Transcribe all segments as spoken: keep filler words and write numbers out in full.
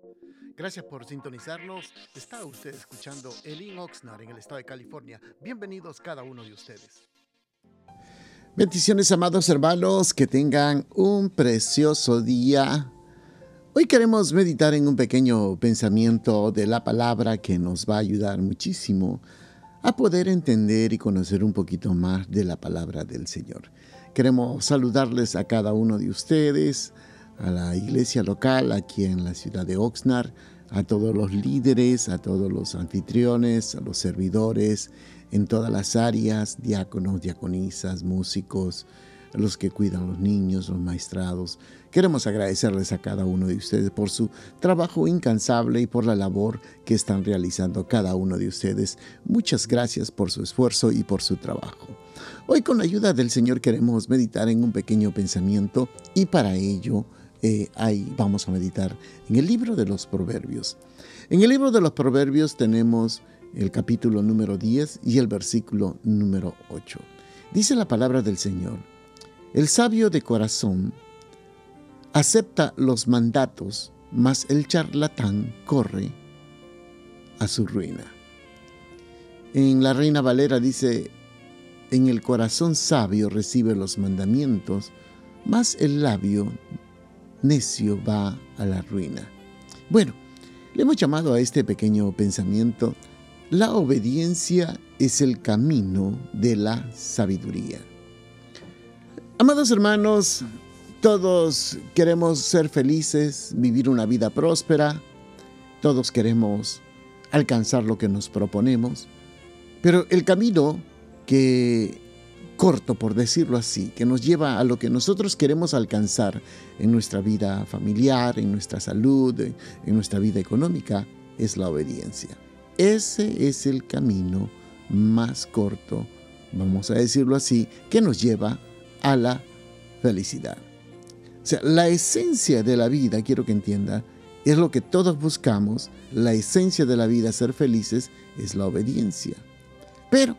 Gracias por sintonizarnos. Está usted escuchando Elin Oxnard en el estado de California. Bienvenidos cada uno de ustedes. Bendiciones, amados hermanos, que tengan un precioso día. Hoy queremos meditar en un pequeño pensamiento de la palabra que nos va a ayudar muchísimo a poder entender y conocer un poquito más de la palabra del Señor. Queremos saludarles a cada uno de ustedes, a la iglesia local aquí en la ciudad de Oxnard, a todos los líderes, a todos los anfitriones, a los servidores en todas las áreas, diáconos, diaconisas, músicos, los que cuidan los niños, los maestrados. Queremos agradecerles a cada uno de ustedes por su trabajo incansable y por la labor que están realizando cada uno de ustedes. Muchas gracias por su esfuerzo y por su trabajo. Hoy, con la ayuda del Señor, queremos meditar en un pequeño pensamiento y para ello eh, ahí vamos a meditar en el libro de los Proverbios. En el libro de los Proverbios tenemos el capítulo número diez y el versículo número ocho. Dice la palabra del Señor: el sabio de corazón acepta los mandatos, mas el charlatán corre a su ruina. En la Reina Valera dice: en el corazón sabio recibe los mandamientos, mas el labio necio va a la ruina. Bueno, le hemos llamado a este pequeño pensamiento: la obediencia es el camino de la sabiduría. Amados hermanos, todos queremos ser felices, vivir una vida próspera, todos queremos alcanzar lo que nos proponemos, pero el camino que corto, por decirlo así, que nos lleva a lo que nosotros queremos alcanzar en nuestra vida familiar, en nuestra salud, en nuestra vida económica, es la obediencia. Ese es el camino más corto, vamos a decirlo así, que nos lleva a la felicidad. O sea, la esencia de la vida, quiero que entienda, es lo que todos buscamos. La esencia de la vida, ser felices, es la obediencia. Pero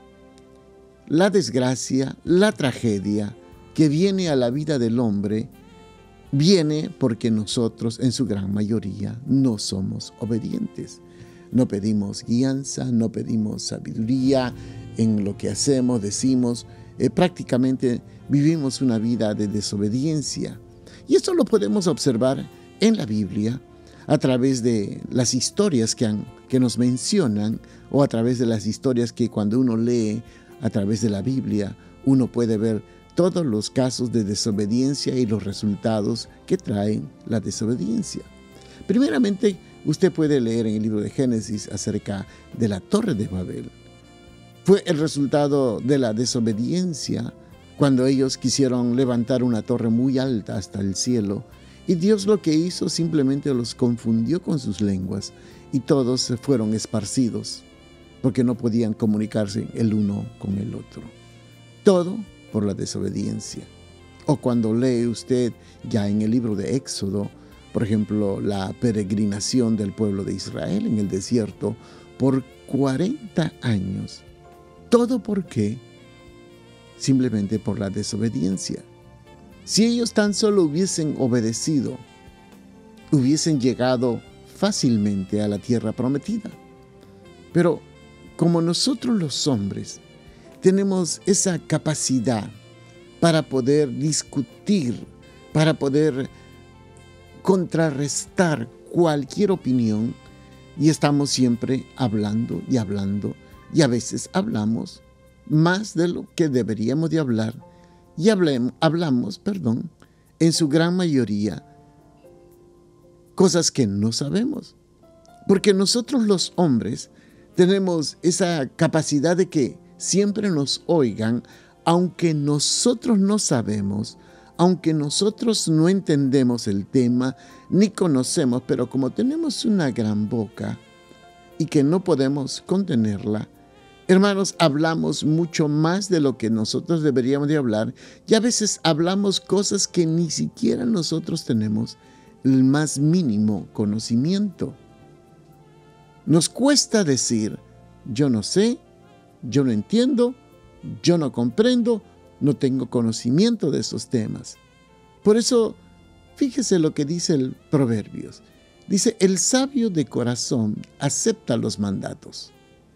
la desgracia, la tragedia que viene a la vida del hombre, viene porque nosotros, en su gran mayoría, no somos obedientes. No pedimos guianza, no pedimos sabiduría en lo que hacemos, decimos. Eh, prácticamente vivimos una vida de desobediencia. Y esto lo podemos observar en la Biblia a través de las historias que, han, que nos mencionan, o a través de las historias que cuando uno lee a través de la Biblia, uno puede ver todos los casos de desobediencia y los resultados que traen la desobediencia. Primeramente, usted puede leer en el libro de Génesis acerca de la Torre de Babel. Fue el resultado de la desobediencia cuando ellos quisieron levantar una torre muy alta hasta el cielo, y Dios lo que hizo simplemente los confundió con sus lenguas y todos se fueron esparcidos porque no podían comunicarse el uno con el otro. Todo por la desobediencia. O cuando lee usted ya en el libro de Éxodo, por ejemplo, la peregrinación del pueblo de Israel en el desierto por cuarenta años. ¿Todo por qué? Simplemente por la desobediencia. Si ellos tan solo hubiesen obedecido, hubiesen llegado fácilmente a la tierra prometida. Pero como nosotros los hombres tenemos esa capacidad para poder discutir, para poder contrarrestar cualquier opinión, y estamos siempre hablando y hablando, y a veces hablamos más de lo que deberíamos de hablar, y hablemos, hablamos, perdón, en su gran mayoría, cosas que no sabemos. Porque nosotros los hombres tenemos esa capacidad de que siempre nos oigan, aunque nosotros no sabemos, aunque nosotros no entendemos el tema, ni conocemos, pero como tenemos una gran boca y que no podemos contenerla, hermanos, hablamos mucho más de lo que nosotros deberíamos de hablar, y a veces hablamos cosas que ni siquiera nosotros tenemos el más mínimo conocimiento. Nos cuesta decir: yo no sé, yo no entiendo, yo no comprendo, no tengo conocimiento de esos temas. Por eso, fíjese lo que dice el Proverbios. Dice, el sabio de corazón acepta los mandatos.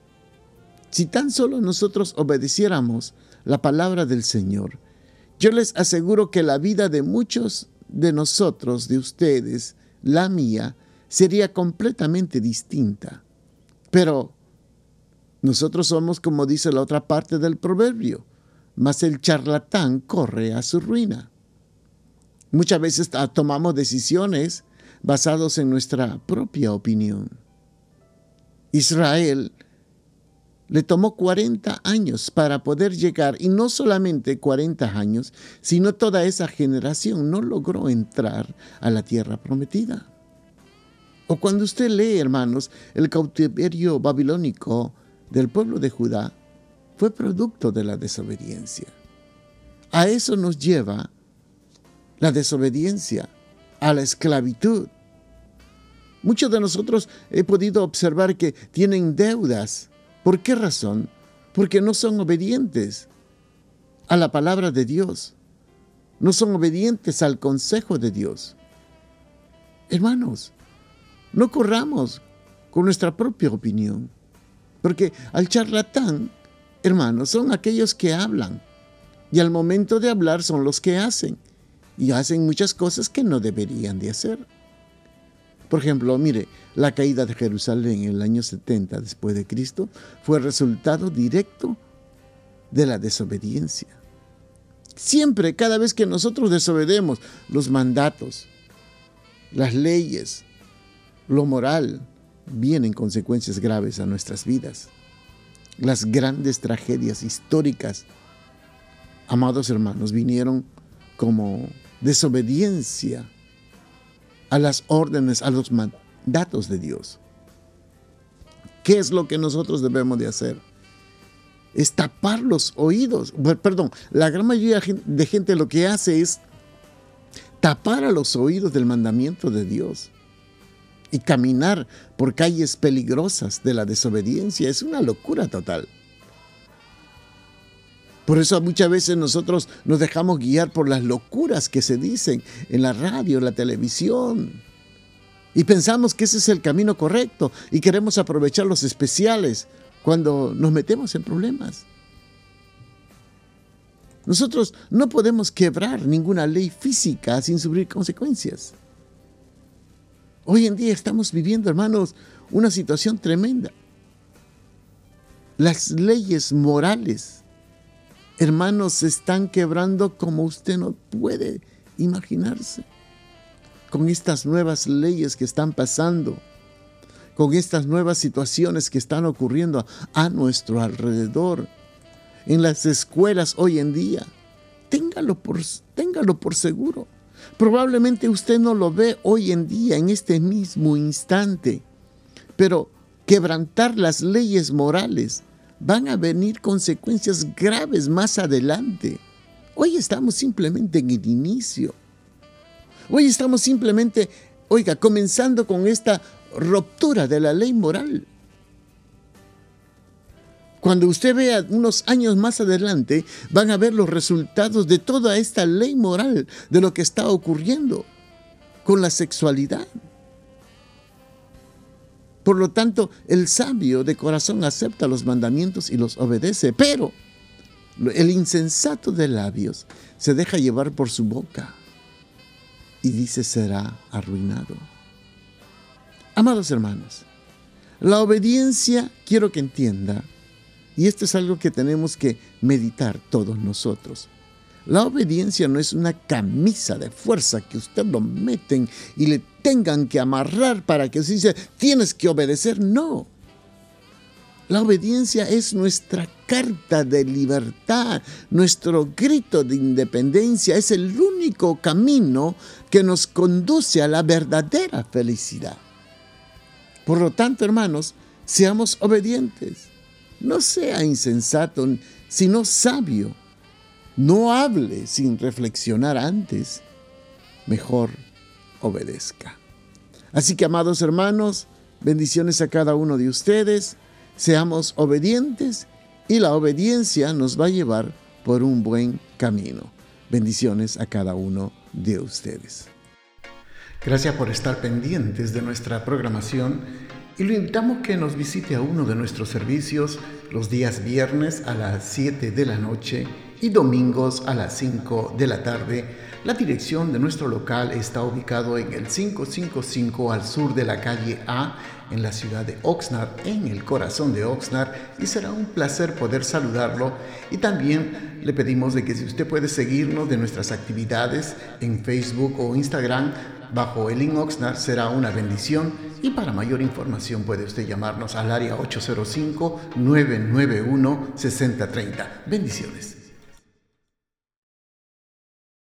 Si tan solo nosotros obedeciéramos la palabra del Señor, yo les aseguro que la vida de muchos de nosotros, de ustedes, la mía, sería completamente distinta. Pero nosotros somos como dice la otra parte del proverbio, mas el charlatán corre a su ruina. Muchas veces tomamos decisiones basadas en nuestra propia opinión. Israel le tomó cuarenta años para poder llegar, y no solamente cuarenta años, sino toda esa generación no logró entrar a la tierra prometida. O cuando usted lee, hermanos, el cautiverio babilónico del pueblo de Judá fue producto de la desobediencia. A eso nos lleva la desobediencia, a la esclavitud. Muchos de nosotros he podido observar que tienen deudas. ¿Por qué razón? Porque no son obedientes a la palabra de Dios. No son obedientes al consejo de Dios. Hermanos, no corramos con nuestra propia opinión. Porque al charlatán, hermanos, son aquellos que hablan. Y al momento de hablar son los que hacen. Y hacen muchas cosas que no deberían de hacer. Por ejemplo, mire, la caída de Jerusalén en el año setenta después de Cristo fue resultado directo de la desobediencia. Siempre, cada vez que nosotros desobedecemos los mandatos, las leyes, lo moral, vienen consecuencias graves a nuestras vidas. Las grandes tragedias históricas, amados hermanos, vinieron como desobediencia a las órdenes, a los mandatos de Dios. ¿Qué es lo que nosotros debemos de hacer? Es tapar los oídos. Perdón, la gran mayoría de gente lo que hace es tapar a los oídos del mandamiento de Dios y caminar por calles peligrosas de la desobediencia. Es una locura total. Por eso muchas veces nosotros nos dejamos guiar por las locuras que se dicen en la radio, en la televisión. Y pensamos que ese es el camino correcto y queremos aprovechar los especiales cuando nos metemos en problemas. Nosotros no podemos quebrar ninguna ley física sin sufrir consecuencias. Hoy en día estamos viviendo, hermanos, una situación tremenda. Las leyes morales, hermanos, se están quebrando como usted no puede imaginarse. Con estas nuevas leyes que están pasando, con estas nuevas situaciones que están ocurriendo a nuestro alrededor, en las escuelas hoy en día, téngalo por, téngalo por seguro. Probablemente usted no lo ve hoy en día, en este mismo instante, pero quebrantar las leyes morales van a venir consecuencias graves más adelante. Hoy estamos simplemente en el inicio. Hoy estamos simplemente, oiga, comenzando con esta ruptura de la ley moral. Cuando usted vea unos años más adelante, van a ver los resultados de toda esta ley moral, de lo que está ocurriendo con la sexualidad. Por lo tanto, el sabio de corazón acepta los mandamientos y los obedece, pero el insensato de labios se deja llevar por su boca y dice será arruinado. Amados hermanos, la obediencia, quiero que entienda, y esto es algo que tenemos que meditar todos nosotros. La obediencia no es una camisa de fuerza que usted lo meten y le tengan que amarrar para que se dice, tienes que obedecer. No. La obediencia es nuestra carta de libertad, nuestro grito de independencia. Es el único camino que nos conduce a la verdadera felicidad. Por lo tanto, hermanos, seamos obedientes. No sea insensato, sino sabio. No hable sin reflexionar antes. Mejor obedezca. Así que, amados hermanos, bendiciones a cada uno de ustedes. Seamos obedientes y la obediencia nos va a llevar por un buen camino. Bendiciones a cada uno de ustedes. Gracias por estar pendientes de nuestra programación y lo invitamos que nos visite a uno de nuestros servicios los días viernes a las siete de la noche y domingos a las cinco de la tarde. La dirección de nuestro local está ubicado en el quinientos cincuenta y cinco al sur de la calle A, en la ciudad de Oxnard, en el corazón de Oxnard, y será un placer poder saludarlo. Y también le pedimos de que si usted puede seguirnos de nuestras actividades en Facebook o Instagram bajo Elin Oxnard, será una bendición. Y para mayor información puede usted llamarnos al área ocho cero cinco, nueve nueve uno, seis cero tres cero. Bendiciones.